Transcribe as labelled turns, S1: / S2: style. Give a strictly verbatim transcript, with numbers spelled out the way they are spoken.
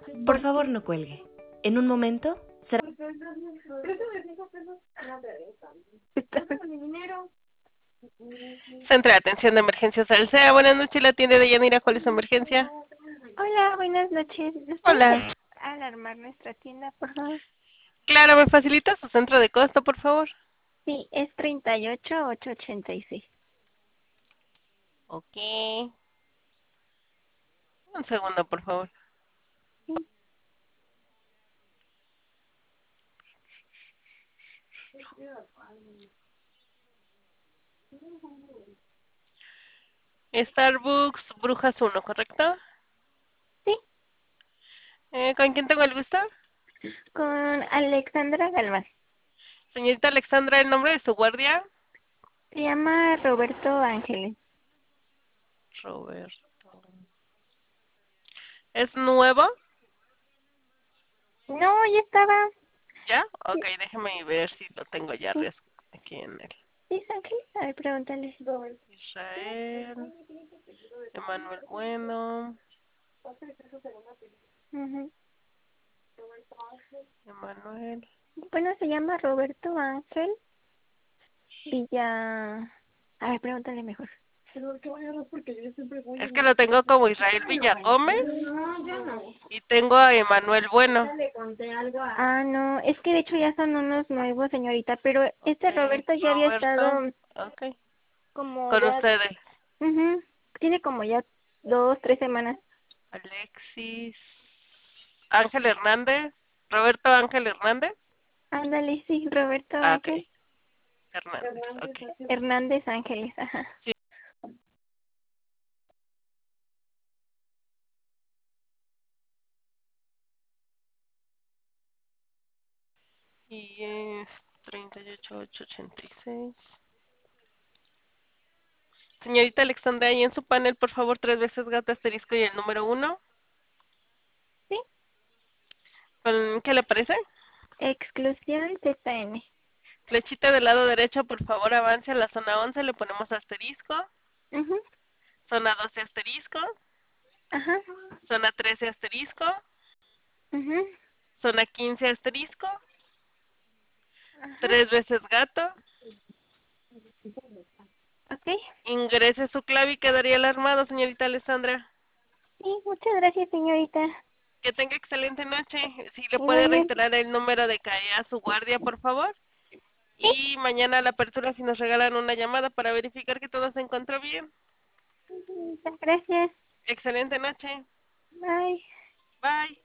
S1: Por favor, no cuelgue. En un momento será...
S2: Centro de Atención de Emergencias Alsea. Buenas noches, la tienda de Yanira. ¿Cuál es su emergencia?
S3: Hola, buenas noches. ¿Nos pueden
S2: Hola.
S3: alarmar nuestra tienda, por favor?
S2: Claro, ¿me facilita su centro de costo, por favor?
S3: Sí, es treinta y ocho ochocientos ochenta y seis.
S2: Ok. Un segundo, por favor.
S3: Sí.
S2: Starbucks Brujas uno, ¿correcto?
S3: Sí,
S2: Eh, ¿con quién tengo el gusto?
S3: con Alexandra Galván.
S2: Señorita Alexandra, ¿el nombre de su guardia?
S3: Se llama Roberto Ángeles.
S2: Roberto. ¿Es nuevo?
S3: No, ya estaba.
S2: ¿Ya?
S3: Sí,
S2: Ok, déjeme ver si lo tengo ya
S3: sí,
S2: res- aquí en el...
S3: sí, es Ángeles. A ver, pregúntale.
S2: Israel, Emanuel Bueno,
S3: Ujú.
S2: Emanuel...
S3: Bueno, se llama Roberto Ángel Villa. A ver, pregúntale mejor.
S2: Es que lo tengo como Israel Villagómez y tengo a Emanuel Bueno.
S3: Ah, no, es que de hecho ya son unos nuevos, señorita, pero
S2: Ok,
S3: este Roberto ya había
S2: Roberto.
S3: estado
S2: Ok,
S3: como
S2: con
S3: ya,
S2: ustedes.
S3: ujú, tiene como ya dos, tres semanas.
S2: Alexis. Ángel Hernández. Roberto Ángel Hernández.
S3: Ándale, sí, Roberto
S2: Ah, ok.
S3: Ángel
S2: Hernández, ok.
S3: Hernández Ángeles, ajá.
S2: Sí. Y es treinta y ocho ochocientos ochenta y seis. Señorita Alexandra, ahí en su panel, por favor, tres veces gato asterisco y el número uno.
S3: Sí,
S2: ¿Con qué le parece?
S3: exclusión Z N.
S2: Flechita del lado derecho, por favor, avance a la zona once, le ponemos asterisco.
S3: Mhm,
S2: Zona doce asterisco.
S3: ajá,
S2: Zona trece asterisco.
S3: mhm,
S2: Zona quince asterisco.
S3: ajá,
S2: Tres veces gato.
S3: ok.
S2: Ingrese su clave y quedaría alarmado, señorita Alessandra.
S3: Sí, muchas gracias, señorita.
S2: Que tenga excelente noche. Si le puede
S3: Igualmente,
S2: reiterar el número de calle a su guardia, por favor.
S3: sí,
S2: Y mañana a la apertura si nos regalan una llamada para verificar que todo se encontró bien.
S3: muchas gracias.
S2: Excelente noche.
S3: Bye.
S2: Bye.